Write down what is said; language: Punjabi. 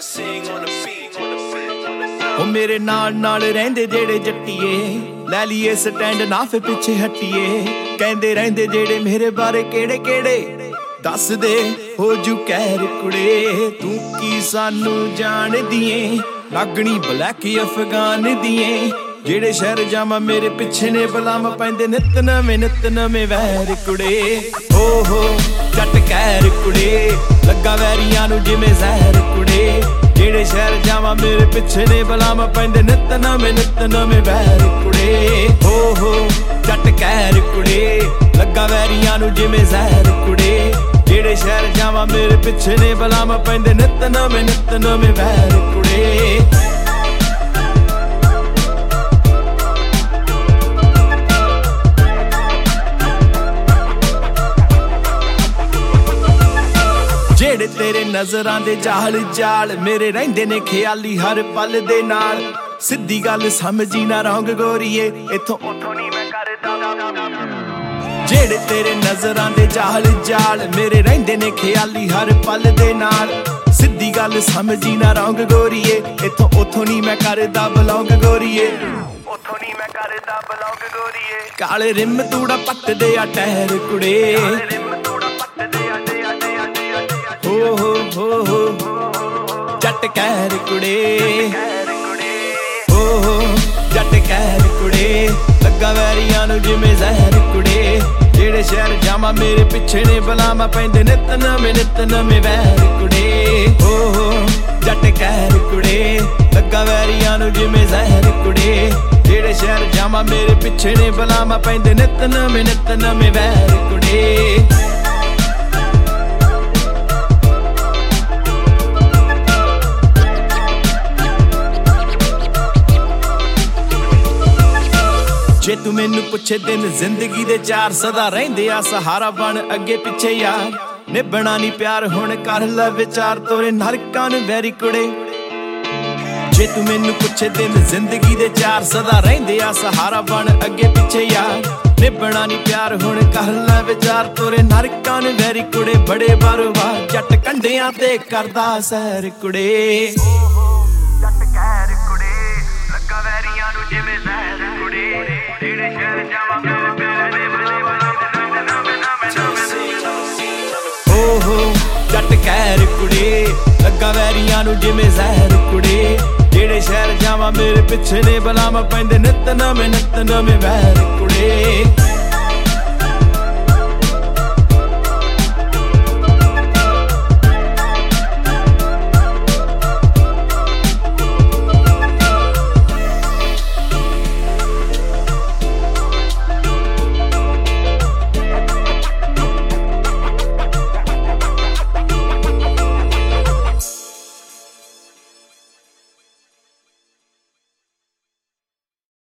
ਉਹ ਮੇਰੇ ਨਾਲ ਰਹਿੰਦੇ ਜਿਹੜੇ ਜੱਟੀਏ, ਲੈ ਲਈਏ ਸਟੈਂਡ ਨਾ ਫੇ ਪਿੱਛੇ ਹਟੀਏ। ਕਹਿੰਦੇ ਰਹਿੰਦੇ ਜਿਹੜੇ ਮੇਰੇ ਬਾਰੇ ਕਿਹੜੇ ਕਿਹੜੇ, ਦੱਸ ਦੇ ਹੋ ਜੂ ਕਹਿਰ ਕੁੜੇ। ਤੂੰ ਕੀ ਸਾਨੂੰ ਜਾਣਦੀ ਏ, ਲੱਗਣੀ ਬਲੈਕ ਅਫਗਾਨ ਦੀਏ। ਜਿਹੜੇ ਸ਼ਹਿਰ ਜਾਵਾਂ ਮੇਰੇ ਪਿੱਛੇ ਨੇ ਬਲਾਮ ਪੈਂਦੇ ਨਿੱਤ ਨਵੇਂ ਵੈਰ ਕੁੜੇ। ਹੋ ਜੱਟ ਕਹਿਰ ਕੁੜੇ, ਲੱਗਾ ਵੈਰੀਆਂ ਨੂੰ ਜਿਵੇਂ ਜ਼ਹਿਰ ਕੁੜੇ। ਜਿਹੜੇ ਸ਼ਹਿਰ ਜਾਵਾਂ ਮੇਰੇ ਪਿੱਛੇ ਨੇ ਬਲਾਮ ਪੈਂਦੇ ਨਿੱਤ ਨਵੇਂ ਵੈਰ ਕੁੜੇ। ਹੋ ਜੱਟ ਕਹਿਰ ਕੁੜੇ, ਲੱਗਾ ਵੈਰੀਆਂ ਨੂੰ ਜਿਵੇਂ ਜ਼ਹਿਰ ਕੁੜੇ। ਜਿਹੜੇ ਸ਼ਹਿਰ ਜਾਵਾਂ ਮੇਰੇ ਪਿੱਛੇ ਨੇ ਬਲਾਮ ਪੈਂਦੇ ਨਿੱਤ ਨਵੇਂ ਵੈਰ ਕੁੜੇ। ਜਿਹੜੇ ਤੇਰੇ ਨਜ਼ਰਾਂ ਦੇ ਜਾਲ ਮੇਰੇ ਰਹਿੰਦੇ ਨੇ ਖਿਆਲੀ ਹਰ ਪਲ ਦੇ ਨਾਲ। ਸਿੱਧੀ ਗੱਲ ਸਮਝੀ ਨਾ ਰੌਂਗ ਗੋਰੀਏ, ਇੱਥੋਂ ਉੱਥੋਂ ਨਹੀਂ ਮੈਂ ਕਰਦਾ। ਜਿਹੜੇ ਤੇਰੇ ਨਜ਼ਰਾਂ ਦੇ ਜਾਲ ਮੇਰੇ ਰਹਿੰਦੇ ਨੇ ਖਿਆਲੀ ਹਰ ਪਲ ਦੇ ਨਾਲ। ਸਿੱਧੀ ਗੱਲ ਸਮਝੀ ਨਾ ਰੌਂਗ ਗੋਰੀਏ, ਇੱਥੋਂ ਉੱਥੋਂ ਨਹੀਂ ਮੈਂ ਕਰਦਾ ਬਲੌਂਗ ਗੋਰੀਏ। ਉੱਥੋਂ ਨਹੀਂ ਮੈਂ ਕਰਦਾ ਬਲੌਂਗ ਗੋਰੀਏ। ਕਾਲੇ ਰਿਮ ਤੂੜਾ ਪੱਟਦੇ ਆ ਟਹਿਰ ਕੁੜੇ। ਹੋ ਜੱਟ ਕਹਿਰ ਕੁੜੇ। ਹੋ ਜੱਟ ਕਹਿਰ ਕੁੜੇ, ਲੱਗਾ ਵੈਰੀਆਂ ਨੂੰ ਜਿਵੇਂ ਜ਼ਹਿਰ ਕੁੜੇ। ਜਿਹੜੇ ਸ਼ਹਿਰ ਜਾਵਾਂ ਮੇਰੇ ਪਿੱਛੇ ਨੇ ਬਲਾਮ ਪੈਂਦੇ ਨਿੱਤ ਨਵੇਂ ਵੈਰ ਕੁੜੇ। ਹੋ ਜੱਟ ਕਹਿਰ ਕੁੜੇ, ਲੱਗਾ ਵੈਰੀਆਂ ਨੂੰ ਜਿਵੇਂ ਜ਼ਹਿਰ ਕੁੜੇ। ਜਿਹੜੇ ਸ਼ਹਿਰ ਜਾਵਾਂ ਮੇਰੇ ਪਿੱਛੇ ਨੇ ਬਲਾਮ ਪੈਂਦੇ ਨਿੱਤ ਨਵੇਂ ਵੈਰ ਕੁੜੇ। ਜੇ ਤੂੰ ਮੈਨੂੰ ਪੁੱਛੇ ਦਿਨ ਜ਼ਿੰਦਗੀ ਦੇ ਚਾਰ, ਸਦਾ ਰਹਿੰਦੇ ਆ ਸਹਾਰਾ ਬਣ ਅੱਗੇ ਪਿੱਛੇ ਯਾਰ। ਨਿਭਣਾ ਨੀ ਪਿਆਰ ਹੁਣ ਕਰ ਲੈ ਵਿਚਾਰ, ਤੋਰੇ ਨਰਕਾਂ ਨੂੰ ਵੈਰੀ ਕੁੜੇ। ਜੇ ਤੂੰ ਮੈਨੂੰ ਪੁੱਛੇ ਦਿਨ ਜ਼ਿੰਦਗੀ ਦੇ ਚਾਰ, ਸਦਾ ਰਹਿੰਦੇ ਆ ਸਹਾਰਾ ਬਣ ਅੱਗੇ ਪਿੱਛੇ ਯਾਰ। ਨਿਭਣਾ ਨੀ ਪਿਆਰ ਹੁਣ ਕਰ ਲੈ ਵਿਚਾਰ, ਤੋਰੇ ਨਰਕਾਂ ਨੂੰ ਵੈਰੀ ਕੁੜੇ। ਬੜੇ ਬਾਰੋਬਾਰ ਜੱਟ ਕੰਢਿਆਂ ਤੇ ਕਰਦਾ ਸੈਰ ਕੁੜੇ। ਜੱਟ ਕਹਿਰ ਕੁੜੇ, ਲੱਗਾ ਵੈਰੀਆਂ ਨੂੰ ਜਿਵੇਂ ਜ਼ਹਿਰ ਕੁੜੇ। ਜਿਹੜੇ ਸ਼ਹਿਰ ਜਾਵਾਂ ਮੇਰੇ ਪਿੱਛੇ ਨੇ ਬਲਾਮ ਹੋ ਜੱਟ ਕਹਿਰ ਕੁੜੇ, ਲੱਗਾ ਵੈਰੀਆਂ ਨੂੰ ਜਿਵੇਂ ਜ਼ਹਿਰ ਕੁੜੇ। ਜਿਹੜੇ ਸ਼ਹਿਰ ਜਾਵਾਂ ਮੇਰੇ ਪਿੱਛੇ ਨੇ ਬਲਾਮ ਪੈਂਦੇ ਨਿੱਤ ਨਵੇਂ ਵੈਰ ਕੁੜੇ।